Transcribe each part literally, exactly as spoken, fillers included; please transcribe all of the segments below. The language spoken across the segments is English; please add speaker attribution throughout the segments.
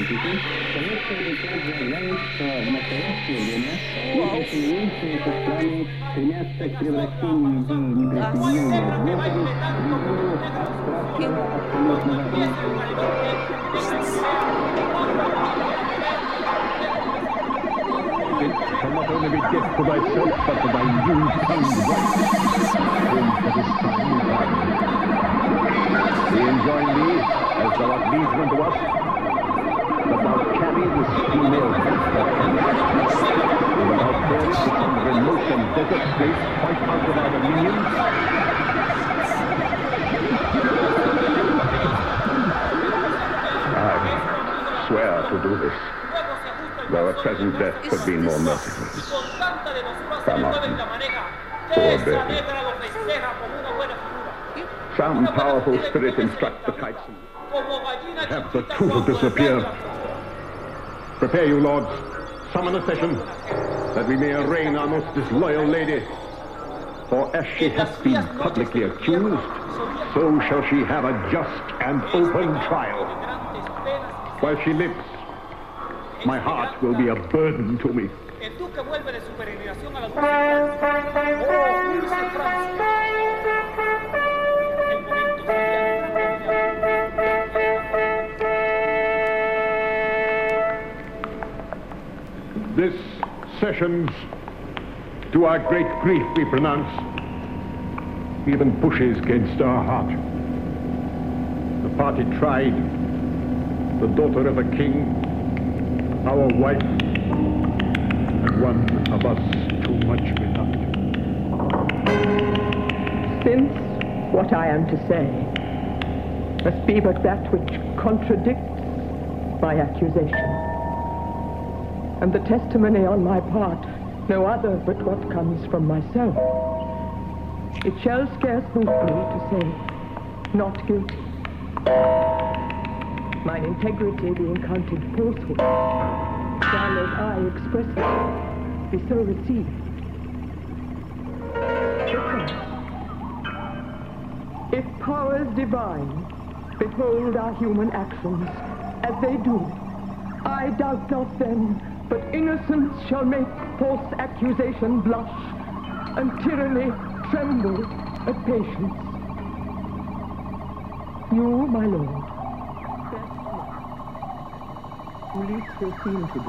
Speaker 1: политики, советское лицо заявляет, что в настоящее время непредприимчивые страны стремятся к превращению идеи неприсоединения к блокам в идею абстрактного абсолютного
Speaker 2: shall not only be death to thyself, but to thy new-found wife, whom for this time we love. We enjoin thee, as thou art liegeman to us, that thou carry this female comfort, and that thou bear it to some remote and desert place quite out of our dominions. I swear to do this, though a present death could be more merciful. Come on, poor baby. Some powerful spirit instruct the kites. Have the truth disappear. Prepare you, lords. Summon a session, that we may arraign our most disloyal lady. For as she hath been publicly accused, so shall she have a just and open trial. While she lives, my heart will be a burden to me. This sessions, to our great grief we pronounce, even pushes against our heart. The party tried, the daughter of a king, our wife, and one of us too much beloved.
Speaker 3: Since what I am to say must be but that which contradicts my accusation, and the testimony on my part no other but what comes from myself, it shall scarce move me to say, not guilty. Mine integrity being counted falsehood, shall as I express it, be so received. Because if powers divine behold our human actions as they do, I doubt not then but innocence shall make false accusation blush, and tyranny tremble at patience. You, my lord, who least will seem to do so.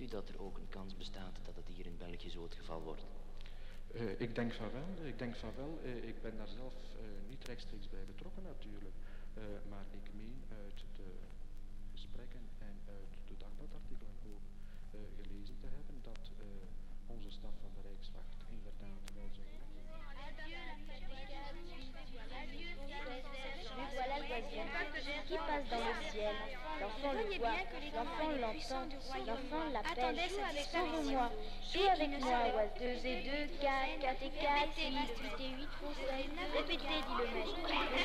Speaker 4: u dat er ook een kans bestaat dat het hier in België zo het geval wordt?
Speaker 5: Uh, ik denk van wel, ik denk van wel. Uh, ik ben daar zelf uh, niet rechtstreeks bij betrokken natuurlijk. Uh, maar ik meen uit de gesprekken en uit de dagbladartikelen ook uh, gelezen te hebben dat uh, onze staf van de Rijkswacht inderdaad wel zo.
Speaker 6: Voilà le voisin qui passe dans le ciel. L'enfant le voit, l'enfant l'entend, l'enfant l'appelle. Sauve-moi, joue avec moi, oise. Deux et deux, quatre, quatre et quatre, six, huit et huit font seize. Répétez, dit le maître.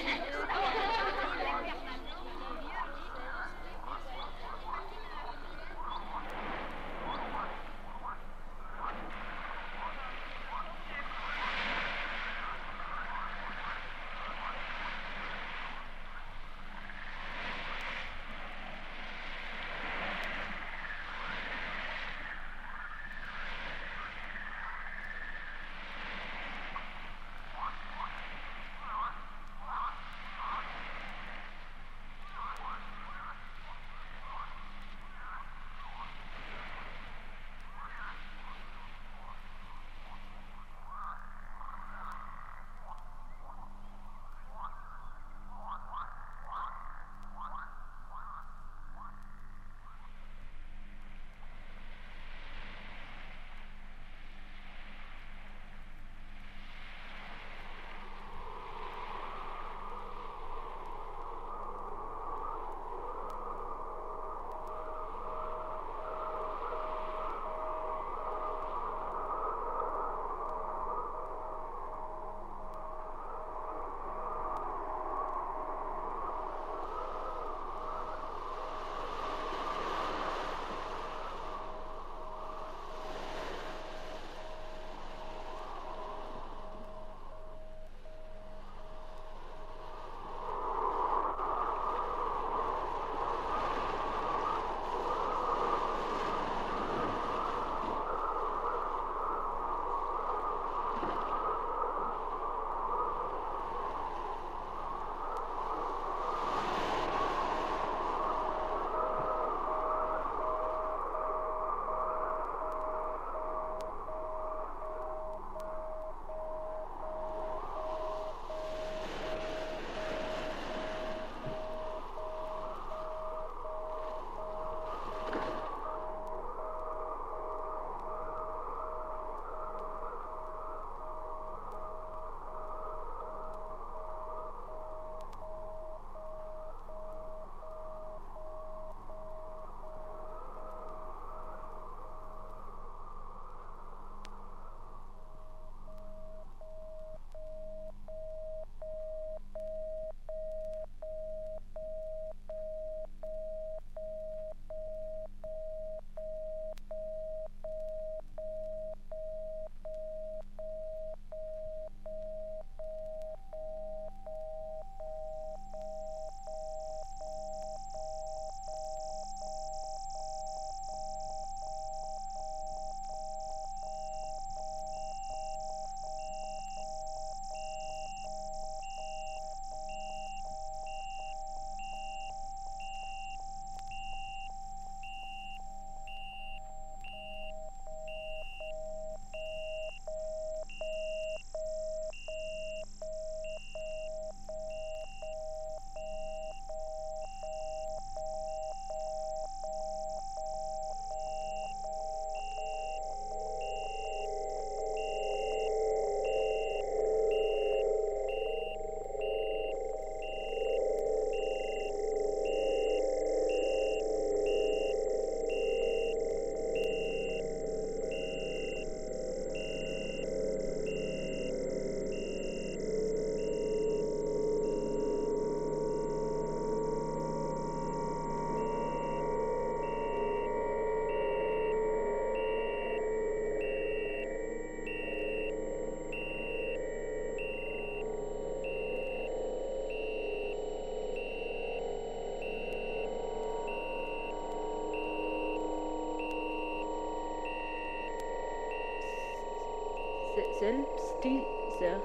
Speaker 7: selbst dieser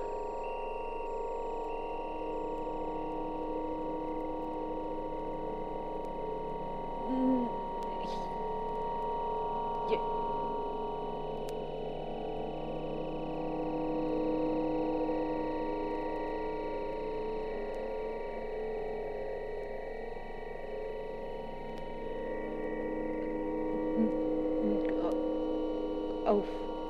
Speaker 7: auf.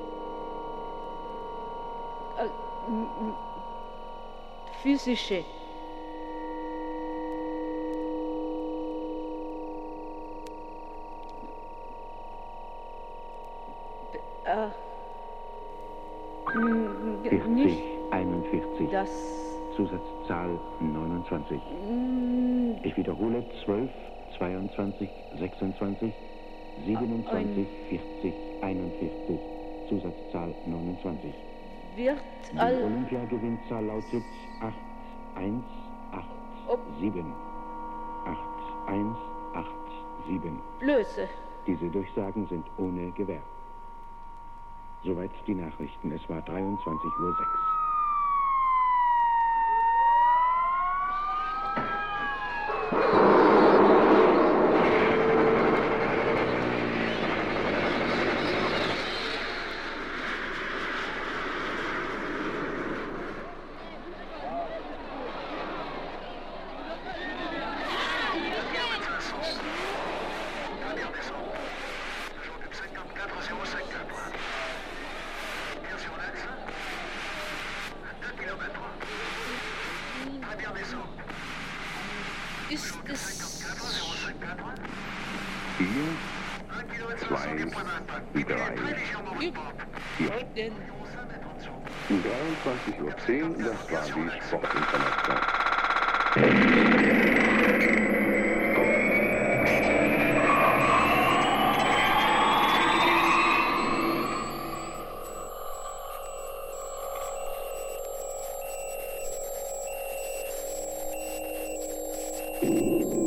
Speaker 7: Äh, m- m- physische. Äh, m-
Speaker 8: vierzig,
Speaker 7: nicht
Speaker 8: einundvierzig.
Speaker 7: das.
Speaker 8: Zusatzzahl neunundzwanzig.
Speaker 7: m-
Speaker 8: Ich wiederhole zwölf, zweiundzwanzig, sechsundzwanzig, siebenundzwanzig, vierzig, einundvierzig. Zusatzzahl neunundzwanzig.
Speaker 7: Wird
Speaker 8: Die
Speaker 7: all.
Speaker 8: Olympiagewinnzahl lautet acht, eins, acht,
Speaker 7: Ob-
Speaker 8: sieben. acht, eins, acht, sieben.
Speaker 7: Blöße.
Speaker 8: Diese Durchsagen sind ohne Gewähr. Soweit die Nachrichten. Es war dreiundzwanzig Uhr sechs.
Speaker 7: Ist es.
Speaker 2: Vier, zwei, drei, vier.
Speaker 7: Denn
Speaker 2: dreiundzwanzig Uhr zehn, das war die Sportinformation.
Speaker 1: Thank you.